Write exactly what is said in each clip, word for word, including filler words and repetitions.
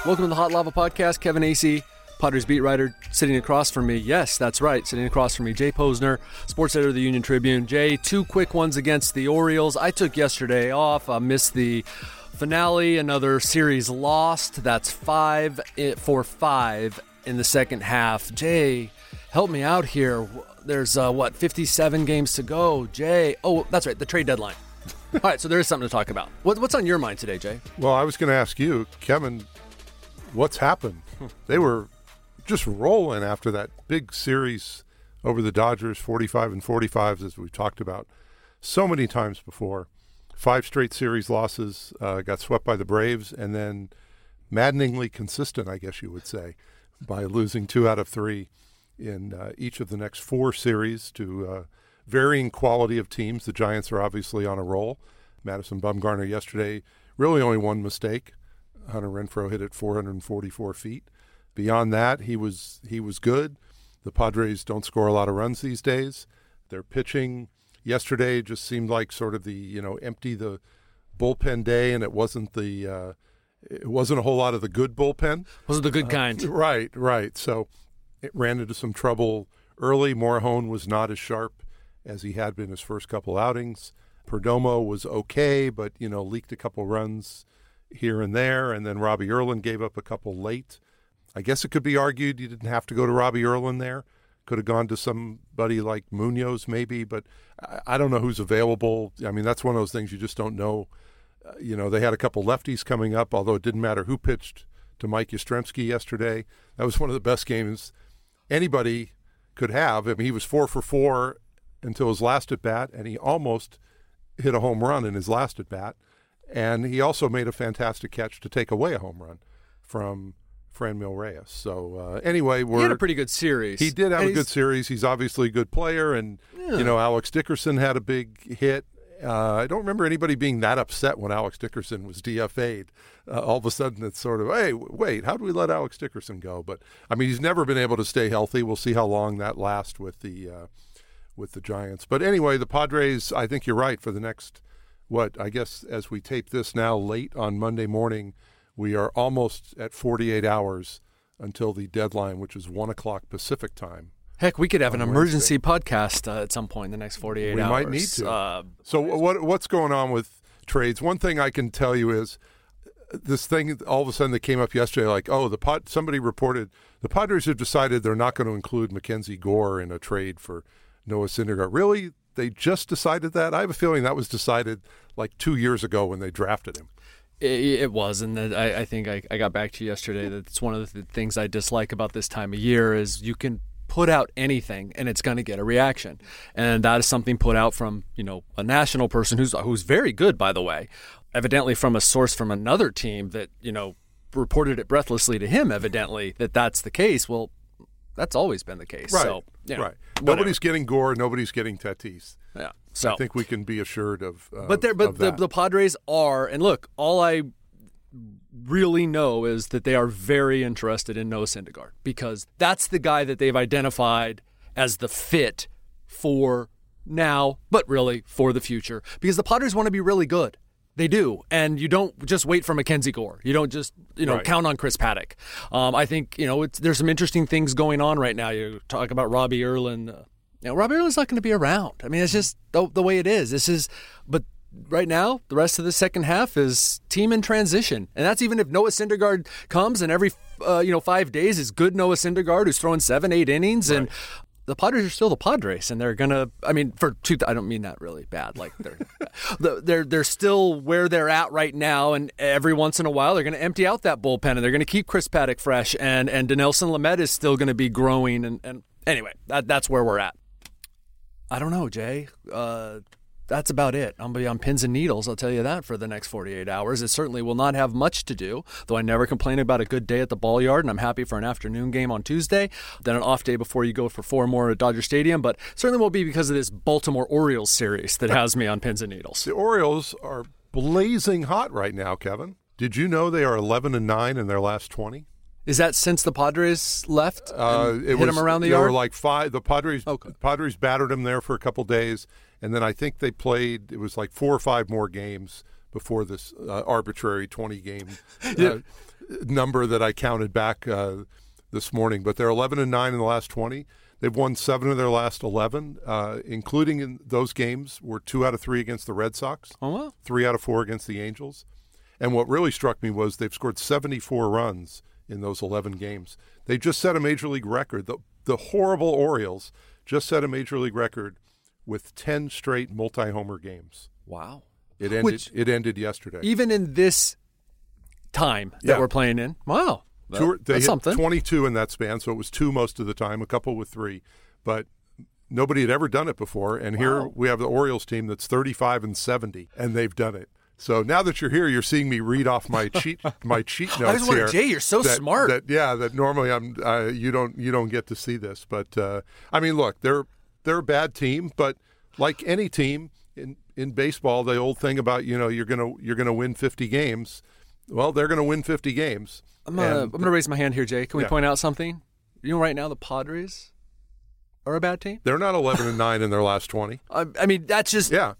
Welcome to the Hot Lava Podcast. Kevin Acee, Padres beat writer, sitting across from me. Yes, that's right, sitting across from me. Jay Posner, sports editor of the Union Tribune. Jay, two quick ones against the Orioles. I took yesterday off. I missed the finale, another series lost. That's five for five in the second half. Jay, help me out here. There's, uh, what, fifty-seven games to go. Jay, oh, that's right, the trade deadline. All right, so there is something to talk about. What, what's on your mind today, Jay? Well, I was going to ask you, Kevin, what's happened? They were just rolling after that big series over the Dodgers, forty-five and forty-fives, as we've talked about so many times before. Five straight series losses, uh, got swept by the Braves, and then maddeningly consistent, I guess you would say, by losing two out of three in uh, each of the next four series to uh, varying quality of teams. The Giants are obviously on a roll. Madison Bumgarner yesterday, really only one mistake. Hunter Renfroe hit it four hundred forty-four feet. Beyond that, he was he was good. The Padres don't score a lot of runs these days. Their pitching yesterday just seemed like sort of the, you know, empty the bullpen day, and it wasn't the uh, it wasn't a whole lot of the good bullpen. Wasn't the good kind. Uh, right, right. So it ran into some trouble early. Morejon was not as sharp as he had been his first couple outings. Perdomo was okay, but, you know, leaked a couple runs here and there, and then Robbie Erlin gave up a couple late. I guess it could be argued you didn't have to go to Robbie Erlin there. Could have gone to somebody like Munoz maybe, but I, I don't know who's available. I mean, that's one of those things you just don't know. Uh, you know, they had a couple lefties coming up, although it didn't matter who pitched to Mike Yastrzemski yesterday. That was one of the best games anybody could have. I mean, he was four for four until his last at-bat, and he almost hit a home run in his last at-bat. And he also made a fantastic catch to take away a home run from Franmil Reyes. So uh, anyway, we're, he had a pretty good series. He did have and a good series. He's obviously a good player, and yeah. you know, Alex Dickerson had a big hit. Uh, I don't remember anybody being that upset when Alex Dickerson was D F A'd. Uh, all of a sudden, it's sort of, hey, wait, how do we let Alex Dickerson go? But I mean, he's never been able to stay healthy. We'll see how long that lasts with the uh, with the Giants. But anyway, the Padres, I think you're right, for the next. What, I guess as we tape this now late on Monday morning, we are almost at forty-eight hours until the deadline, which is one o'clock Pacific time. Heck, we could have an Wednesday. emergency podcast uh, at some point in the next forty-eight we hours. We might need to. Uh, so what what's going on with trades? One thing I can tell you is this thing all of a sudden that came up yesterday, like, oh, the pod, somebody reported the Padres have decided they're not going to include Mackenzie Gore in a trade for Noah Syndergaard. Really? They just decided that? I have a feeling that was decided like two years ago when they drafted him. It, it was, and I, I think I, I got back to you yesterday that it's one of the things I dislike about this time of year is you can put out anything and it's going to get a reaction. And that is something put out from, you know, a national person who's who's very good, by the way, evidently from a source from another team that, you know, reported it breathlessly to him, evidently, that that's the case. Well, that's always been the case. Right, so, you know, right. Nobody's getting Gore, nobody's getting Tatis. Yeah. So I think we can be assured of uh, But there, but of the, that. the Padres are, and look, all I really know is that they are very interested in Noah Syndergaard because that's the guy that they've identified as the fit for now, but really for the future. Because the Padres want to be really good. They do. And you don't just wait for Mackenzie Gore. You don't just, you know, right. count on Chris Paddock. Um, I think, you know, it's, there's some interesting things going on right now. You talk about Robbie Erlin. Uh, you know, Robbie Erlin's not going to be around. I mean, it's just the, the way it is. This is, but right now, the rest of the second half is team in transition. And that's even if Noah Syndergaard comes and every, uh, you know, five days is good Noah Syndergaard who's throwing seven, eight innings. Right. And the Padres are still the Padres, and they're gonna. I mean, for two, I don't mean that really bad. Like they're, they're they're still where they're at right now, and every once in a while they're going to empty out that bullpen, and they're going to keep Chris Paddock fresh, and and Dinelson Lamet is still going to be growing, and, and anyway, that, that's where we're at. I don't know, Jay. Uh, that's about it. I'm going to be on pins and needles, I'll tell you that, for the next forty-eight hours. It certainly will not have much to do, though I never complain about a good day at the ball yard, and I'm happy for an afternoon game on Tuesday, then an off day before you go for four more at Dodger Stadium, but certainly won't be because of this Baltimore Orioles series that has me on pins and needles. The Orioles are blazing hot right now, Kevin. Did you know they are eleven and nine in their last twenty? Is that since the Padres left? Uh, it hit was, them around the there yard? were like five. The Padres, okay. Padres battered them there for a couple days, And then I think they played, it was like four or five more games before this uh, arbitrary twenty-game uh, Yeah. number that I counted back uh, this morning. But they're eleven and nine in the last twenty. They've won seven of their last eleven, uh, including in those games were two out of three against the Red Sox, Oh, wow. three out of four against the Angels. And what really struck me was they've scored seventy-four runs in those eleven games. They just set a major league record. The, the horrible Orioles just set a major league record with ten straight multi-homer games. Wow. It ended, Which- it ended yesterday. Even in this time that Yeah. we're playing in, wow. That- Two, they that's hit something. twenty-two in that span, so it was two most of the time, a couple with three. But nobody had ever done it before. And here Wow. we have the Orioles team that's thirty-five and seventy, and they've done it. So now that you're here, you're seeing me read off my cheat my cheat notes I was wondering, here. Jay, you're so that, smart. That, yeah, that normally I'm uh, you don't you don't get to see this, but uh, I mean, look, they're they're a bad team, but like any team in in baseball, the old thing about you know you're gonna you're gonna win fifty games. Well, they're gonna win fifty games. I'm gonna, And- I'm gonna raise my hand here, Jay. Can we Yeah. point out something? You know, right now the Padres are a bad team. They're not eleven and nine in their last twenty. I, I mean, that's just Yeah.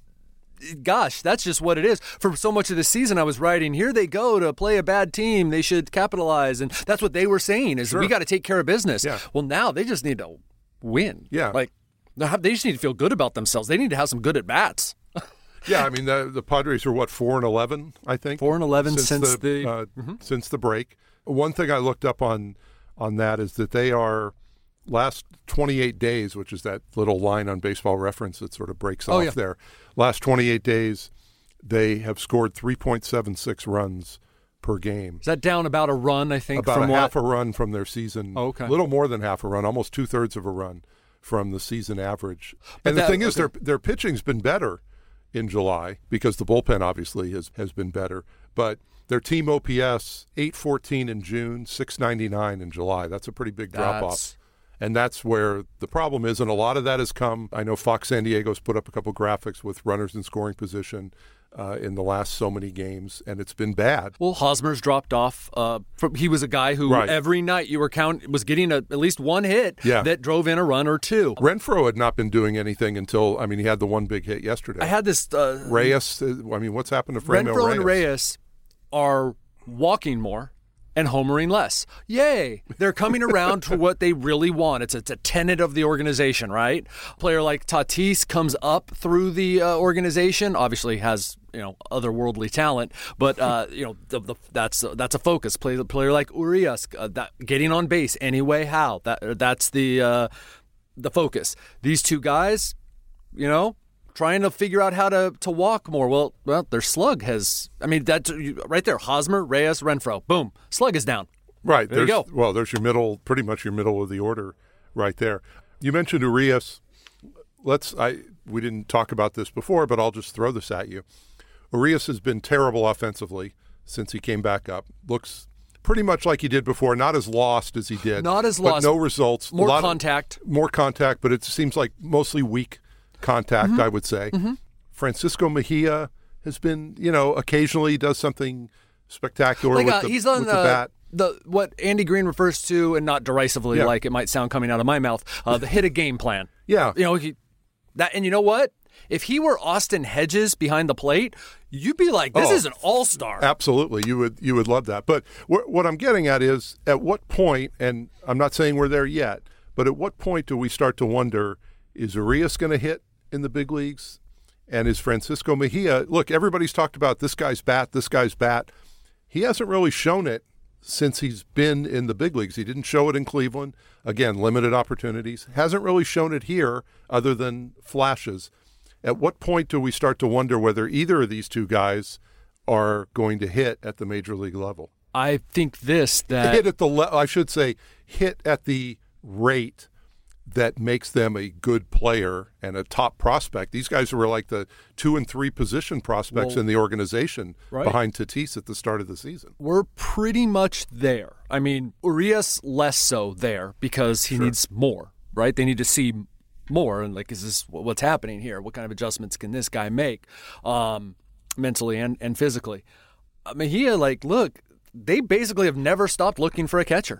gosh, that's just what it is. For so much of the season, I was writing, here they go to play a bad team. They should capitalize. And that's what they were saying is Sure. we got to take care of business. Yeah. Well, now they just need to win. Yeah. Like, they have- they just need to feel good about themselves. They need to have some good at-bats. Yeah, I mean the the Padres are what four and eleven, I think. Four and eleven since the- uh, Mhm. since the break. One thing I looked up on on that is that they are last twenty-eight days, which is that little line on Baseball Reference that sort of breaks Oh, off yeah. there. Last twenty-eight days, they have scored three point seven six runs per game. Is that down about a run, I think, About from a what? half a run from their season. Oh, okay. A little more than half a run, almost two thirds of a run from the season average. But and the that- thing is, okay. their their pitching's been better in July because the bullpen obviously has, has been better. But their team O P S eight fourteen in June, six ninety-nine in July. That's a pretty big drop That's- off. And that's where the problem is, and a lot of that has come. I know Fox San Diego's put up a couple graphics with runners in scoring position uh, in the last so many games, and it's been bad. Well, Hosmer's dropped off. Uh, from, he was a guy who Right. every night you were count was getting a, at least one hit Yeah. that drove in a run or two. Renfroe had not been doing anything until, I mean, he had the one big hit yesterday. I had this. Uh, Reyes, uh, I mean, what's happened to Franmil Renfroe Reyes? and Reyes are walking more and homering less. Yay! They're coming around to what they really want. It's, it's a tenet of the organization, right? A player like Tatis comes up through the uh, organization. Obviously, has you know otherworldly talent, but uh, you know the, the, that's that's a focus. Play a player like Urias, uh, that getting on base any way how that that's the uh, the focus. These two guys, you know. Trying to figure out how to, to walk more. Well, well, their slug has. I mean, that's right there. Hosmer, Reyes, Renfroe. Boom, slug is down. Right. There you there's- go. Well, there's your middle, pretty much your middle of the order right there. You mentioned Urias. Let's, I, we didn't talk about this before, but I'll just throw this at you. Urias has been terrible offensively since he came back up. Looks pretty much like he did before, not as lost as he did. Not as but lost. no results. More A lot of- contact. more contact, but it seems like mostly weak contact, Mm-hmm. I would say. Francisco Mejia has been, you know, occasionally does something spectacular Like with, uh, the, he's on with the, the bat. the what Andy Green refers to, and not derisively Yeah. like it might sound coming out of my mouth. Uh, the hit a game plan. Yeah. You know he, that, and you know what? If he were Austin Hedges behind the plate, you'd be like, this Oh, is an all-star. Absolutely, you would you would love that. But wh- what I'm getting at is, at what point, and I'm not saying we're there yet, but at what point do we start to wonder, is Urias going to hit in the big leagues? And is Francisco Mejia, look, everybody's talked about this guy's bat, this guy's bat. He hasn't really shown it since he's been in the big leagues. He didn't show it in Cleveland. Again, limited opportunities. Hasn't really shown it here other than flashes. At what point do we start to wonder whether either of these two guys are going to hit at the major league level? I think this that hit at the le- I should say hit at the rate that makes them a good player and a top prospect. These guys were like the two and three position prospects Well, in the organization right. behind Tatis at the start of the season. we're pretty much there. I mean, Urias less so there because he Sure. needs more, right? They need to see more. And like, is this what's happening here? What kind of adjustments can this guy make um, mentally and, and physically? Uh, Mejia, like, look, they basically have never stopped looking for a catcher.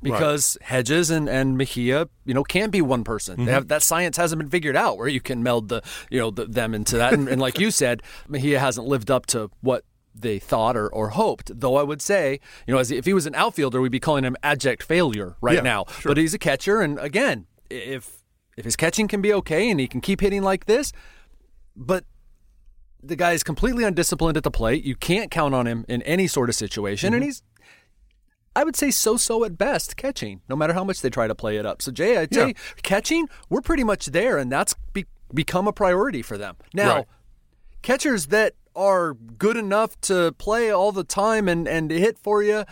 because right. Hedges and, and Mejia, you know, can't be one person. Mm-hmm. They have, that science hasn't been figured out where you can meld the, you know, the, them into that. And, and like you said, Mejia hasn't lived up to what they thought or, or hoped. Though I would say, you know, as if he was an outfielder, we'd be calling him abject failure right yeah, now. Sure. But he's a catcher, and again, if if his catching can be okay and he can keep hitting like this, but the guy is completely undisciplined at the plate. You can't count on him in any sort of situation, mm-hmm. and he's, I would say, so-so at best catching, no matter how much they try to play it up. So, Jay, I'd say yeah. catching, we're pretty much there, and that's be- become a priority for them. Now, right. catchers that are good enough to play all the time and, and hit for you,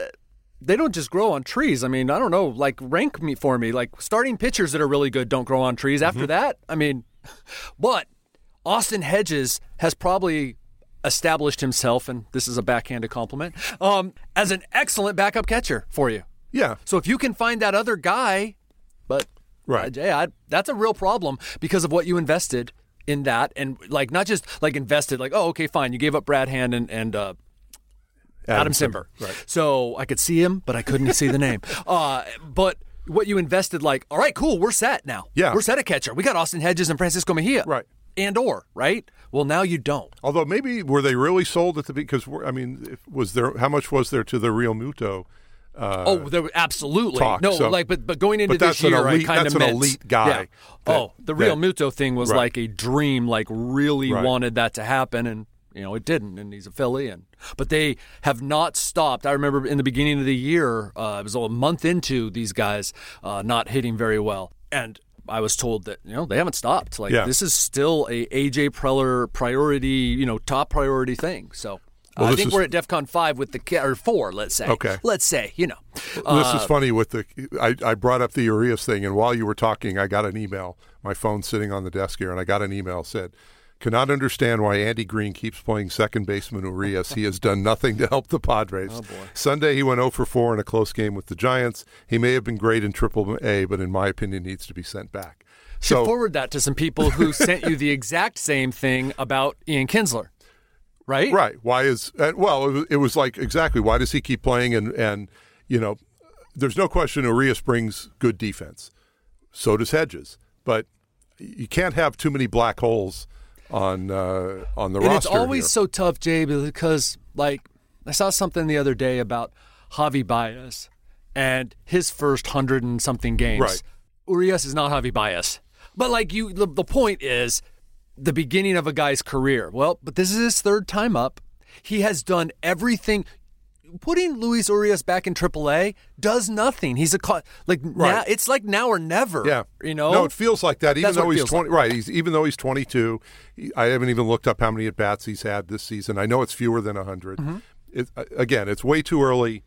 they don't just grow on trees. I mean, I don't know, like rank me for me. Like starting pitchers that are really good don't grow on trees. After mm-hmm. that, I mean, but Austin Hedges has probably established himself, and this is a backhanded compliment, um, as an excellent backup catcher for you. Yeah. So if you can find that other guy, but right. uh, Jay, I, that's a real problem because of what you invested in that, and like not just like invested, like oh okay fine, you gave up Brad Hand and and uh, Adam, Adam Cimber, right? So I could see him, but I couldn't see the name. Uh, but what you invested, like all right, cool, we're set now. Yeah, we're set at catcher. We got Austin Hedges and Francisco Mejia. Right. And or, right? Well, now you don't. Although maybe were they really sold at the because I mean, was there how much was there to the Real Muto? Uh, oh, there were absolutely talk, no. So, like, but but going into but this year, elite, I kind that's of an meant elite guy. Yeah. That, oh, the Real that, Muto thing was right. like a dream. Like, really right. wanted that to happen, and you know it didn't. And he's a Philly, and but they have not stopped. I remember in the beginning of the year, uh, it was a month into these guys uh, not hitting very well, and I was told that, you know, they haven't stopped. Like, yeah. this is still a A J Preller priority, you know, top priority thing. So well, uh, I think is, we're at DEFCON five with the, or four, let's say. Okay. Let's say, you know. This uh, is funny with the, I, I brought up the Urias thing, and while you were talking, I got an email. My phone's sitting on the desk here, and I got an email said, cannot understand why Andy Green keeps playing second baseman Urias. He has done nothing to help the Padres. Oh, boy. Sunday, he went oh for four in a close game with the Giants. He may have been great in Triple A, but in my opinion, needs to be sent back. Should So forward that to some people who sent you the exact same thing about Ian Kinsler, right? Right. Why is uh, well? It was, it was like exactly why does he keep playing? And and you know, there's no question Urias brings good defense. So does Hedges, but you can't have too many black holes on uh, on the and roster. It's always here. so tough, Jay, because like I saw something the other day about Javi Baez and his first hundred and something games. Right. Urias is not Javi Baez. But like you, the, the point is the beginning of a guy's career. Well, but this is his third time up. He has done everything. Putting Luis Urias back in triple A does nothing. He's a like right. now. It's like now or never. Yeah, you know. No, it feels like that. Even That's though he's twenty, like. right? He's even though he's twenty-two. He, I haven't even looked up how many at bats he's had this season. I know it's fewer than a hundred. Mm-hmm. It, again, it's way too early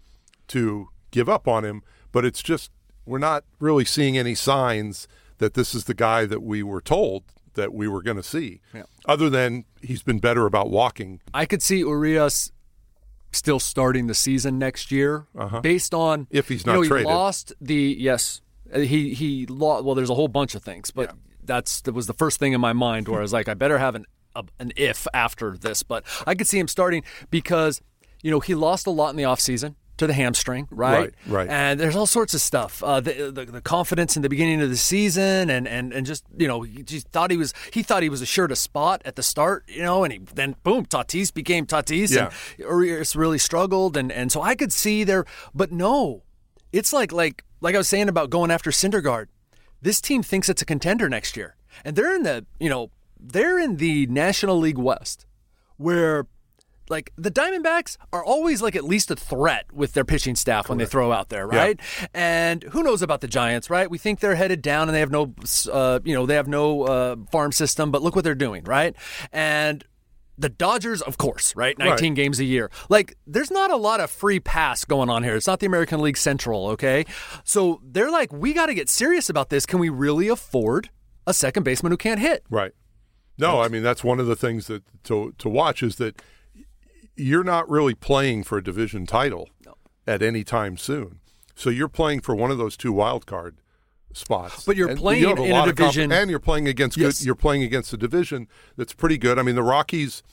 to give up on him. But it's just we're not really seeing any signs that this is the guy that we were told that we were going to see, yeah. other than he's been better about walking. I could see Urias still starting the season next year uh-huh. based on if he's not you know, traded. He lost the yes, he he lost. Well, there's a whole bunch of things, but yeah. that's that was the first thing in my mind where I was like, I better have an a, an if after this. But I could see him starting because you know he lost a lot in the offseason. To the hamstring, right? Right, right. And there's all sorts of stuff. Uh, the, the the confidence in the beginning of the season, and, and, and just you know, he just thought he was he thought he was assured a spot at the start, you know, and he then boom, Tatis became Tatis, yeah. and Urias really struggled, and, and so I could see there, but no, it's like like like I was saying about going after Syndergaard. This team thinks it's a contender next year, and they're in the you know they're in the National League West, where. Like, the Diamondbacks are always, like, at least a threat with their pitching staff Correct. When they throw out there, right? Yeah. And who knows about the Giants, right? We think they're headed down and they have no, uh, you know, they have no uh, farm system, but look what they're doing, right? And the Dodgers, of course, right? nineteen right. games a year. Like, there's not a lot of free pass going on here. It's not the American League Central, okay? So they're like, we got to get serious about this. Can we really afford a second baseman who can't hit? Right. No, I mean, that's one of the things that to to watch is that you're not really playing for a division title no. at any time soon. So you're playing for one of those two wild card spots. But you're and playing you in a division. Comp- and you're playing against yes. good, you're playing against a division that's pretty good. I mean, the Rockies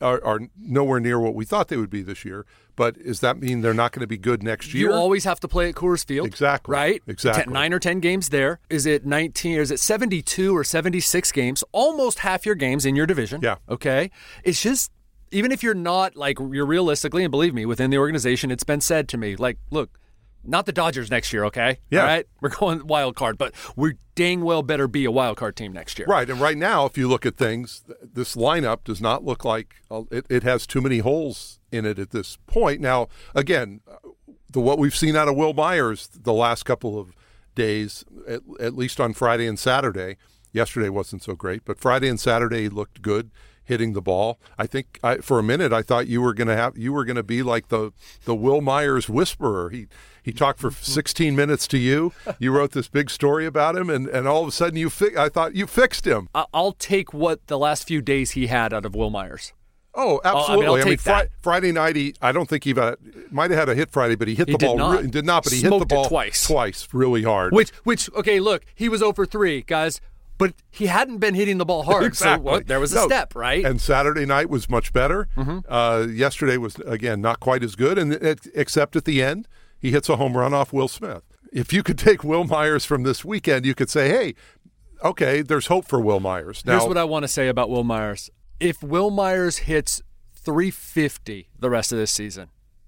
are, are nowhere near what we thought they would be this year. But does that mean they're not going to be good next year? You always have to play at Coors Field. Exactly. Right? Exactly. Ten, nine or ten games there. Is it nineteen or is it seventy-two or seventy-six games? Almost half your games in your division. Yeah. Okay? It's just, even if you're not, like, you're realistically, and believe me, within the organization, it's been said to me, like, look, not the Dodgers next year, okay? Yeah. All right? We're going wild card, but we dang well better be a wild card team next year. Right, and right now, if you look at things, this lineup does not look like it, it has too many holes in it at this point. Now, again, the what we've seen out of Will Myers the last couple of days, at, at least on Friday and Saturday, yesterday wasn't so great, but Friday and Saturday he looked good hitting the ball. I think I, for a minute I thought you were going to have you were going to be like the the Will Myers whisperer. He he talked for sixteen minutes to you. You wrote this big story about him, and, and all of a sudden you fi- I thought you fixed him. I'll take what the last few days he had out of Will Myers. Oh, absolutely. I'll, I mean, I mean, fri- Friday night, he, I don't think he got, might have had a hit Friday, but he hit he the did ball. Not. Re- did not, but he Smoked hit the ball it twice. Twice, really hard. Which, which, okay, look, he was zero for three, guys, but he hadn't been hitting the ball hard. Exactly. So what, there was a No, step, right? And Saturday night was much better. Mm-hmm. Uh, yesterday was, again, not quite as good, and it, except at the end, he hits a home run off Will Smith. If you could take Will Myers from this weekend, you could say, hey, okay, there's hope for Will Myers. Now, here's what I want to say about Will Myers. If Will Myers hits three fifty the rest of this season,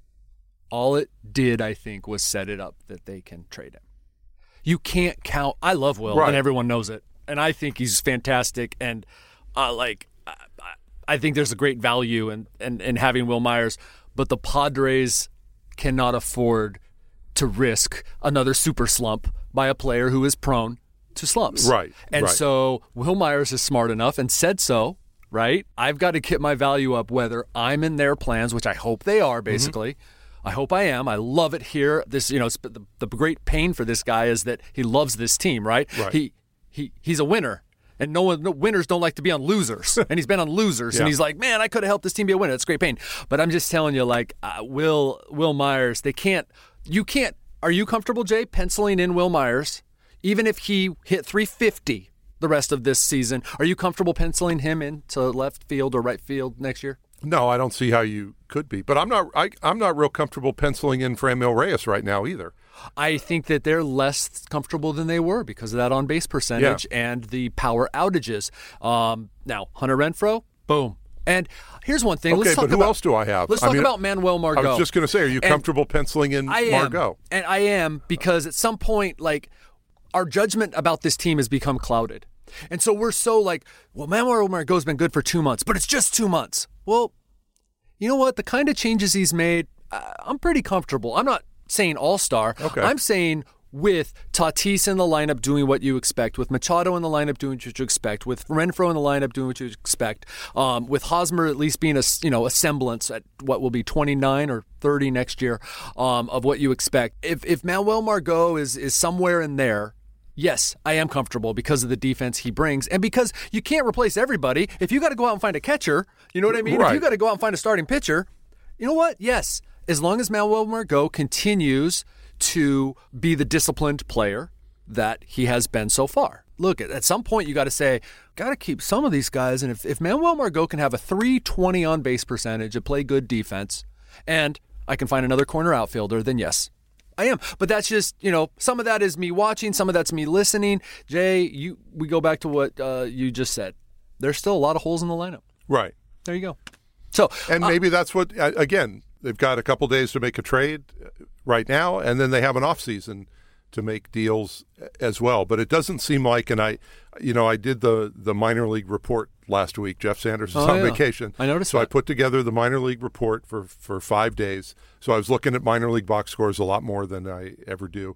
all it did, I think, was set it up that they can trade him. You can't count. I love Will, right. and everyone knows it. And I think he's fantastic. And uh, like, I, I think there's a great value in, in, in having Will Myers. But the Padres cannot afford to risk another super slump by a player who is prone to slumps. Right. And right. so Will Myers is smart enough and said so. Right? I've got to get my value up whether I'm in their plans, which I hope they are, basically. Mm-hmm. I hope I am. I love it here. This, you know, the, the great pain for this guy is that he loves this team, right? right. He he he's a winner. And no one no, winners don't like to be on losers. And he's been on losers. yeah. And he's like, man, I could have helped this team be a winner. That's great pain. But I'm just telling you, like, uh, Will Will Myers, they can't you can't are you comfortable, Jay, penciling in Will Myers, even if he hit three fifty the rest of this season? Are you comfortable penciling him into left field or right field next year? No, I don't see how you could be. But I'm not I, I'm not real comfortable penciling in Franmil Reyes right now either. I think that they're less comfortable than they were because of that on-base percentage yeah. and the power outages. Um, now, Hunter Renfroe, boom. And here's one thing. Okay, let's talk but who about, else do I have? Let's I talk mean, about Manuel Margot. I was just going to say, are you and comfortable penciling in I am, Margot? And I am, because at some point, like, our judgment about this team has become clouded. And so we're so like, well, Manuel Margot's been good for two months, but it's just two months. Well, you know what? The kind of changes he's made, uh, I'm pretty comfortable. I'm not saying all-star. Okay. I'm saying with Tatis in the lineup doing what you expect, with Machado in the lineup doing what you expect, with Renfroe in the lineup doing what you expect, um, with Hosmer at least being a, you know, a semblance at what will be twenty-nine or thirty next year um, of what you expect. If if Manuel Margot is is somewhere in there, yes, I am comfortable because of the defense he brings and because you can't replace everybody. If you got to go out and find a catcher, you know what I mean? Right. If you got to go out and find a starting pitcher, you know what? Yes, as long as Manuel Margot continues to be the disciplined player that he has been so far. Look, at some point you got to say, got to keep some of these guys. And if, if Manuel Margot can have a three twenty on base percentage and play good defense, and I can find another corner outfielder, then yes, I am. But that's just, you know, some of that is me watching, some of that's me listening. Jay, you we go back to what uh, you just said. There's still a lot of holes in the lineup. Right. There you go. So, and uh, maybe that's what, again, they've got a couple days to make a trade right now, and then they have an off season to make deals as well. But it doesn't seem like, and I, you know, I did the, the minor league report last week. Jeff Sanders is oh, on yeah. vacation. I noticed So that. I put together the minor league report for, for five days. So I was looking at minor league box scores a lot more than I ever do.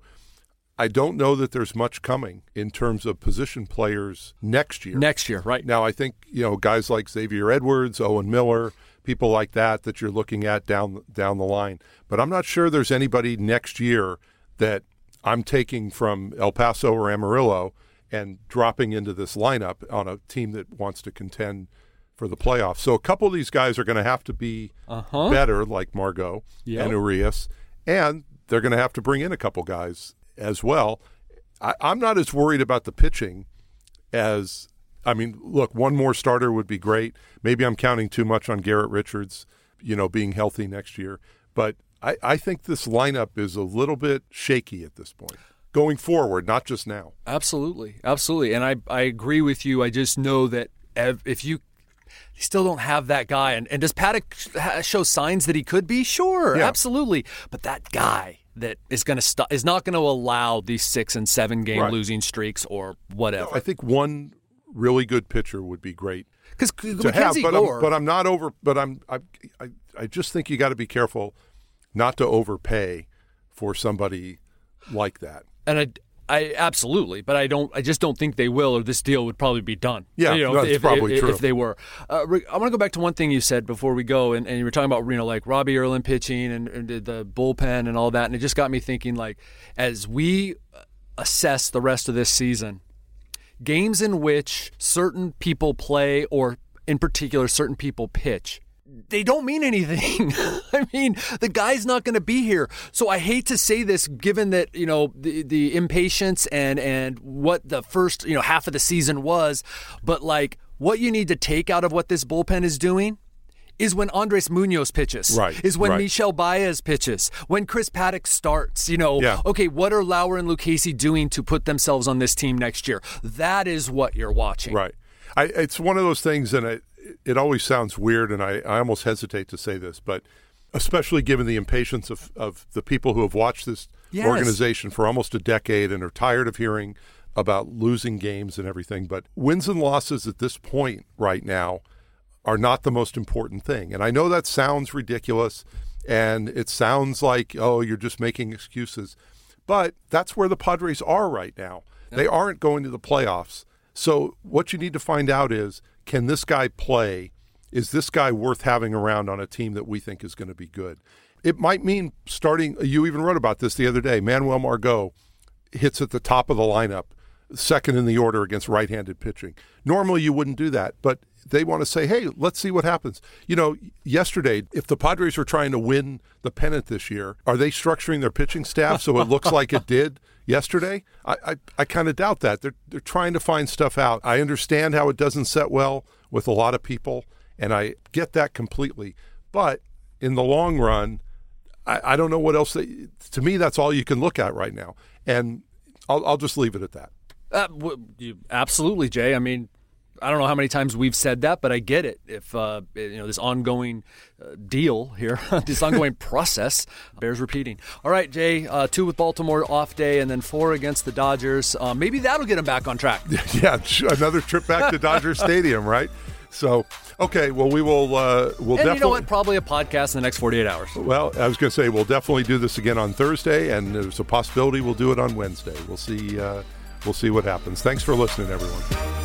I don't know that there's much coming in terms of position players next year. Next year, right. Now, I think, you know, guys like Xavier Edwards, Owen Miller, people like that that you're looking at down down the line. But I'm not sure there's anybody next year that I'm taking from El Paso or Amarillo and dropping into this lineup on a team that wants to contend for the playoffs. So a couple of these guys are going to have to be uh-huh. better, like Margot yep. and Urias, and they're going to have to bring in a couple guys as well. I, I'm not as worried about the pitching as I mean, look, one more starter would be great. Maybe I'm counting too much on Garrett Richards, you know, being healthy next year. But I, I think this lineup is a little bit shaky at this point, going forward, not just now. Absolutely. Absolutely. And I, I agree with you. I just know that if you still don't have that guy, and, and does Paddock show signs that he could be? Sure, yeah. Absolutely. But that guy that is going to st- is not going to allow these six and seven game right. losing streaks or whatever. No, I think one really good pitcher would be great because to have, but I'm, but I'm not over. But I'm I I, I just think you got to be careful not to overpay for somebody like that. And I. I absolutely, but I don't. I just don't think they will, or this deal would probably be done. Yeah, you know, that's if, probably if, true. If they were, uh, I want to go back to one thing you said before we go, and, and you were talking about you know like Robbie Erlin pitching and, and the bullpen and all that, and it just got me thinking like as we assess the rest of this season, games in which certain people play, or in particular certain people pitch, they don't mean anything. I mean, the guy's not going to be here. So I hate to say this, given that, you know, the, the impatience and, and what the first, you know, half of the season was, but like what you need to take out of what this bullpen is doing is when Andres Munoz pitches, right, is when right. Michel Baez pitches, when Chris Paddock starts, you know, yeah. okay, what are Lauer and Lucchesi doing to put themselves on this team next year? That is what you're watching. Right. I, it's one of those things, and it, it always sounds weird, and I, I almost hesitate to say this, but especially given the impatience of, of the people who have watched this yes. organization for almost a decade and are tired of hearing about losing games and everything. But wins and losses at this point right now are not the most important thing. And I know that sounds ridiculous, and it sounds like, oh, you're just making excuses. But that's where the Padres are right now. Yep. They aren't going to the playoffs. So what you need to find out is, can this guy play? Is this guy worth having around on a team that we think is going to be good? It might mean starting, you even wrote about this the other day, Manuel Margot hits at the top of the lineup, second in the order against right-handed pitching. Normally you wouldn't do that, but they want to say, hey, let's see what happens. You know, yesterday, if the Padres were trying to win the pennant this year, are they structuring their pitching staff so it looks like it did yesterday? I I, I kind of doubt that. They're they're trying to find stuff out. I understand how it doesn't set well with a lot of people, and I get that completely. But in the long run, I, I don't know what else. They, to me, that's all you can look at right now. And I'll, I'll just leave it at that. Uh, you, absolutely, Jay. I mean, I don't know how many times we've said that, but I get it. If uh, you know this ongoing uh, deal here, this ongoing process bears repeating. All right, Jay, uh, two with Baltimore off day, and then four against the Dodgers. Uh, maybe that'll get them back on track. Yeah, another trip back to Dodger Stadium, right? So, okay, well, we will. Uh, we'll and definitely. You know what? Probably a podcast in the next forty-eight hours. Well, I was going to say we'll definitely do this again on Thursday, and there's a possibility we'll do it on Wednesday. We'll see. Uh, we'll see what happens. Thanks for listening, everyone.